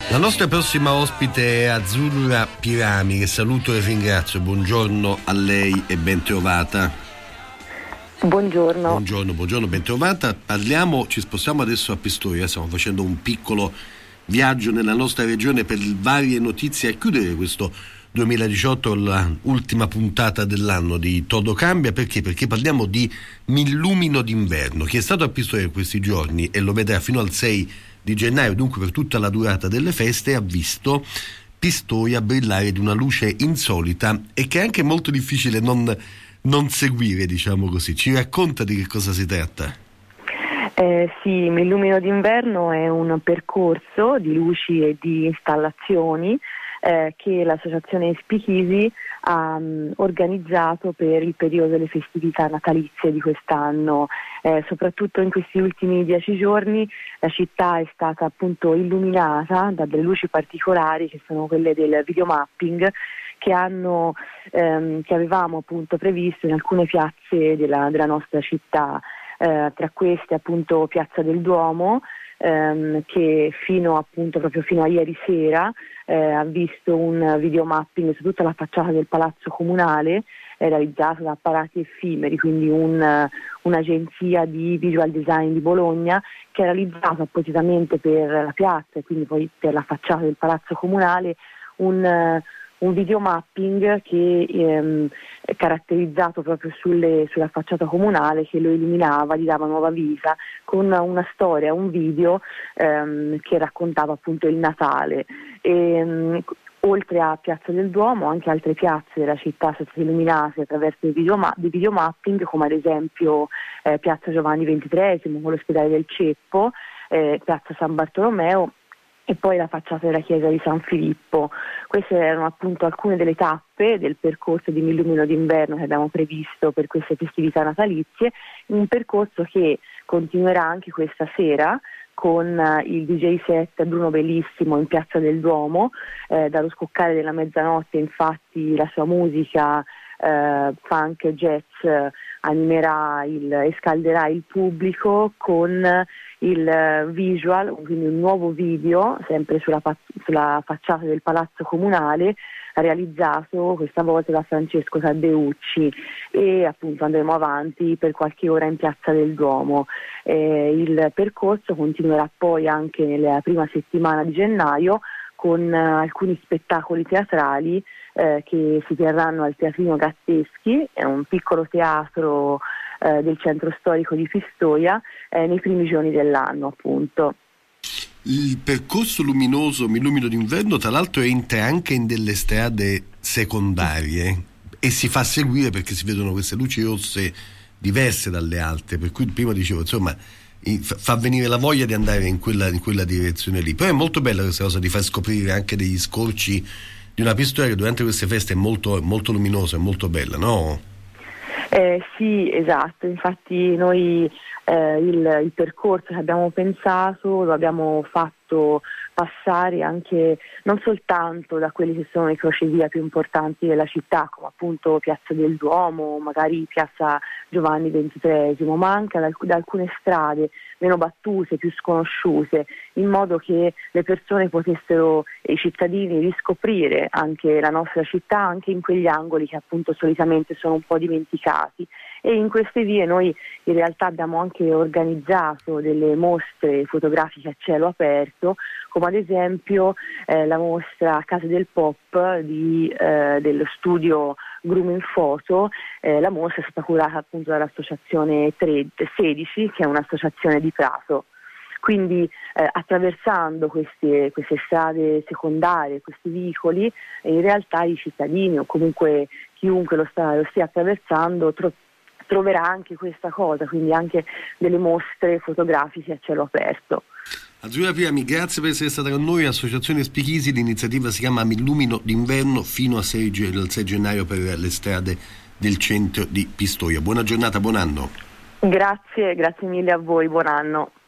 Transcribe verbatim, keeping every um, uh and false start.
La nostra prossima ospite è Azzurra Pirami, che saluto e ringrazio. Buongiorno a lei e ben trovata. Buongiorno. Buongiorno, buongiorno, ben trovata. Parliamo, ci spostiamo adesso a Pistoia, stiamo facendo un piccolo viaggio nella nostra regione per varie notizie a chiudere questo duemiladiciotto, l'ultima puntata dell'anno di Todo Cambia. Perché? Perché parliamo di Millumino d'inverno. Chi è stato a Pistoia in questi giorni e lo vedrà fino al sei di gennaio, dunque per tutta la durata delle feste, ha visto Pistoia brillare di una luce insolita e che è anche molto difficile non, non seguire, diciamo così. Ci racconta di che cosa si tratta? Eh, sì, Millumino d'inverno è un percorso di luci e di installazioni eh, che l'associazione Spichisi ha um, organizzato per il periodo delle festività natalizie di quest'anno. Eh, soprattutto in questi ultimi dieci giorni la città è stata appunto illuminata da delle luci particolari, che sono quelle del videomapping, che hanno ehm, che avevamo appunto previsto in alcune piazze della, della nostra città. Eh, tra queste appunto Piazza del Duomo, ehm, che fino appunto proprio fino a ieri sera eh, ha visto un videomapping su tutta la facciata del Palazzo Comunale, eh, realizzato da Apparati Effimeri, quindi un, un'agenzia di visual design di Bologna, che ha realizzato appositamente per la piazza e quindi poi per la facciata del Palazzo Comunale un un videomapping che ehm, è caratterizzato proprio sulle, sulla facciata comunale, che lo illuminava, gli dava nuova vita, con una storia, un video ehm, che raccontava appunto il Natale. E, ehm, oltre a Piazza del Duomo, anche altre piazze della città sono state illuminate attraverso il videoma- di videomapping, come ad esempio eh, Piazza Giovanni ventitreesimo con l'ospedale del Ceppo, eh, Piazza San Bartolomeo, e poi la facciata della chiesa di San Filippo. Queste erano appunto alcune delle tappe del percorso di Millumino d'inverno che abbiamo previsto per queste festività natalizie, un percorso che continuerà anche questa sera con il D J set Bruno Bellissimo in Piazza del Duomo. Eh, dallo scoccare della mezzanotte infatti la sua musica eh, funk e jazz animerà il, e scalderà il pubblico con il visual, quindi un nuovo video sempre sulla, sulla facciata del Palazzo Comunale, realizzato questa volta da Francesco Taddeucci, e appunto andremo avanti per qualche ora in Piazza del Duomo. Eh, il percorso continuerà poi anche nella prima settimana di gennaio con uh, alcuni spettacoli teatrali eh, che si terranno al Teatrino Gatteschi, è un piccolo teatro eh, del centro storico di Pistoia, eh, nei primi giorni dell'anno appunto. Il percorso luminoso Millumino d'inverno tra l'altro entra anche in delle strade secondarie e si fa seguire perché si vedono queste luci rosse diverse dalle altre, per cui prima dicevo insomma fa venire la voglia di andare in quella, in quella direzione lì. Poi è molto bella questa cosa di far scoprire anche degli scorci di una Pistoia che durante queste feste è molto, molto luminosa e molto bella, no? Eh, sì, esatto, infatti noi eh, il, il percorso che abbiamo pensato lo abbiamo fatto passare anche non soltanto da quelli che sono i crocevia più importanti della città, come appunto Piazza del Duomo, magari Piazza Giovanni ventitreesimo, ma anche da, da alcune strade meno battute, più sconosciute, in modo che le persone potessero, i cittadini, riscoprire anche la nostra città, anche in quegli angoli che appunto solitamente sono un po' dimenticati. E in queste vie noi in realtà abbiamo anche organizzato delle mostre fotografiche a cielo aperto, come ad esempio eh, la mostra Case del Pop di, eh, dello studio Grooming Photo. Eh, la mostra è stata curata appunto dall'associazione sedici, che è un'associazione di Prato. Quindi eh, attraversando queste, queste strade secondarie, questi vicoli, eh, in realtà i cittadini o comunque chiunque lo, sta, lo stia attraversando tro- troverà anche questa cosa, quindi anche delle mostre fotografiche a cielo aperto. Azzurra Pirami, grazie per essere stata con noi. Associazione Spichisi, l'iniziativa si chiama Millumino d'inverno fino al sei gennaio per le strade del centro di Pistoia. Buona giornata, buon anno. Grazie, grazie mille a voi, buon anno.